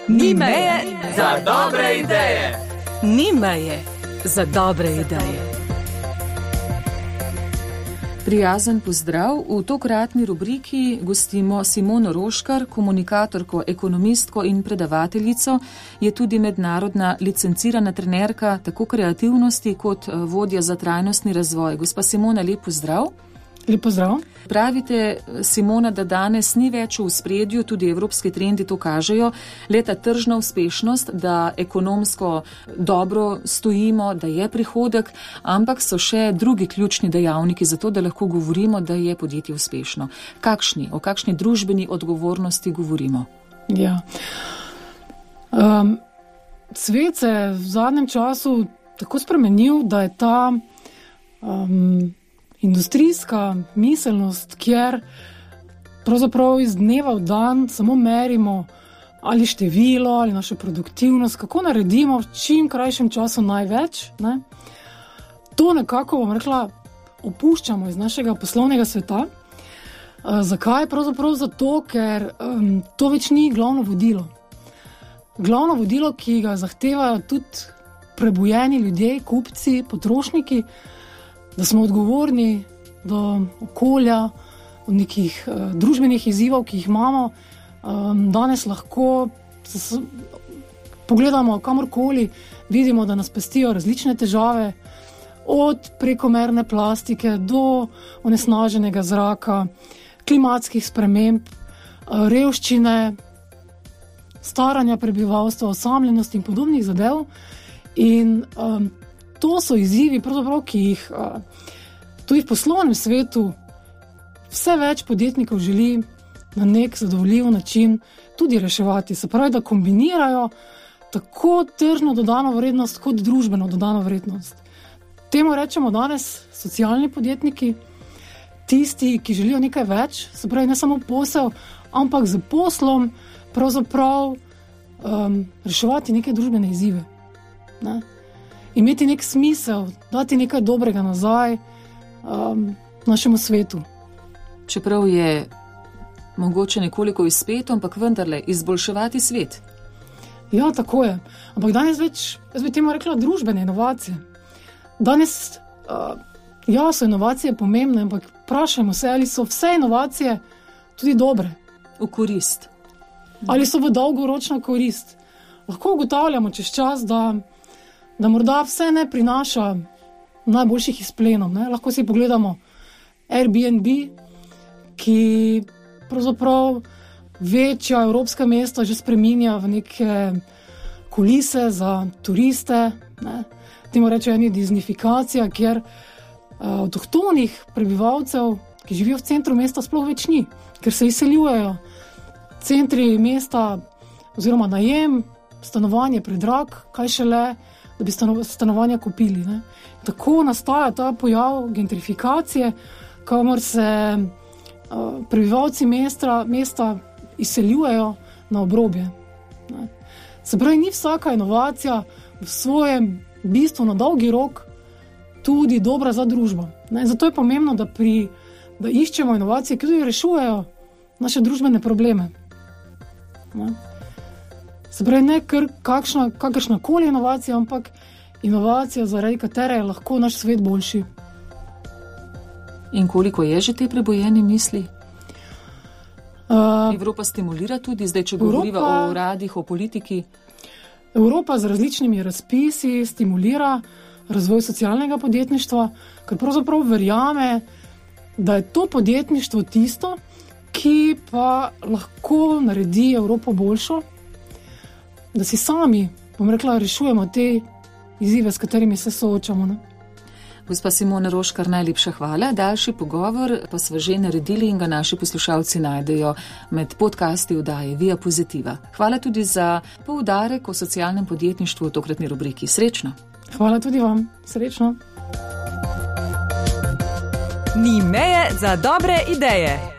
Ni meje za dobre ideje. Ni meje za dobre ideje. Prijazen pozdrav. V tokratni rubriki gostimo Simono Roškar, komunikatorko, ekonomistko in predavateljico. Je tudi mednarodna licencirana trenerka tako kreativnosti kot vodja za trajnostni razvoj. Gospa Simona, lep pozdrav. Lep pozdrav. Pravite, Simona, da danes ni več v ospredju, tudi evropski trendi to kažejo, le ta tržna uspešnost, da ekonomsko dobro stojimo, da je prihodek, ampak so še drugi ključni dejavniki za to, da lahko govorimo, da je podjetje uspešno. O kakšni družbeni odgovornosti govorimo? Ja. Svet se je v zadnjem času tako spremenil, da je ta industrijska miselnost, kjer pravzaprav iz dneva v dan samo merimo ali število, ali našo produktivnost, kako naredimo v čim krajšem času največ, ne? To nekako, bom rekla, opuščamo iz našega poslovnega sveta. Zakaj? Pravzaprav zato, ker to več ni glavno vodilo. Glavno vodilo, ki ga zahtevajo tudi prebujeni ljudje, kupci, potrošniki, da smo odgovorni do okolja, do nekih družbenih izzivov, ki jih imamo. Danes lahko pogledamo kamorkoli, vidimo, da nas pestijo različne težave, od prekomerne plastike do onesnaženega zraka, klimatskih sprememb, revščine, staranja prebivalstva, osamljenosti in podobnih zadev. In to so izzivi, pravzaprav, ki jih tudi v poslovnem svetu vse več podjetnikov želi na nek zadovoljiv način tudi reševati. Se pravi, da kombinirajo tako tržno dodano vrednost kot družbeno dodano vrednost. Temu rečemo danes socialni podjetniki, tisti, ki želijo nekaj več, se pravi ne samo posel, ampak z poslom pravzaprav reševati neke družbene izzive. Ne? Imeti nek smisel, dati nekaj dobrega nazaj našemu svetu. Čeprav je mogoče nekoliko izpeto, ampak vendarle izboljševati svet. Ja, tako je. Ampak danes več, jaz bi temu rekla, družbene inovacije. Danes, so inovacije pomembne, ampak vprašajmo se, ali so vse inovacije tudi dobre. V korist. Ali so v dolgoročno korist. Lahko ugotavljamo čez čas, da morda vse ne prinaša najboljših izplenov. Ne? Lahko si pogledamo Airbnb, ki pravzaprav večja evropska mesta že spreminja v neke kulise za turiste. Ne? Temu rečejo eni disneyfikacija, kjer avtohtonih prebivalcev, ki živijo v centru mesta, sploh več ni, ker se izseljujejo. Centri mesta oziroma najem, stanovanje predrag, kaj šele, da bi stanovanja kupili. Ne? Tako nastaja ta pojav gentrifikacije, kamor se prebivalci mesta izseljujejo na obrobje. Ne? Se pravi, ni vsaka inovacija v svojem bistvu na dolgi rok tudi dobra za družbo. Ne? Zato je pomembno, da iščemo inovacije, ki tudi rešujejo naše družbene probleme. Ne? Se pravi, ne kakršna koli inovacija, ampak inovacija, zaradi katere je lahko naš svet boljši. In koliko je že te prebojene misli? Evropa stimulira tudi, zdaj, če govoriva o uradih, o politiki. Evropa z različnimi razpisi stimulira razvoj socialnega podjetništva, ker pravzaprav verjame, da je to podjetništvo tisto, ki pa lahko naredi Evropo boljšo, da si sami, bom rekla, rešujemo te izzive, s katerimi se soočamo. Ne? Gospa Simona Roškar, najlepša hvala. Daljši pogovor pa smo že naredili in ga naši poslušalci najdejo med podcasti oddaje Via Pozitiva. Hvala tudi za poudarek o socialnem podjetništvu v tokratni rubriki. Srečno. Hvala tudi vam. Srečno. Ni meje za dobre ideje.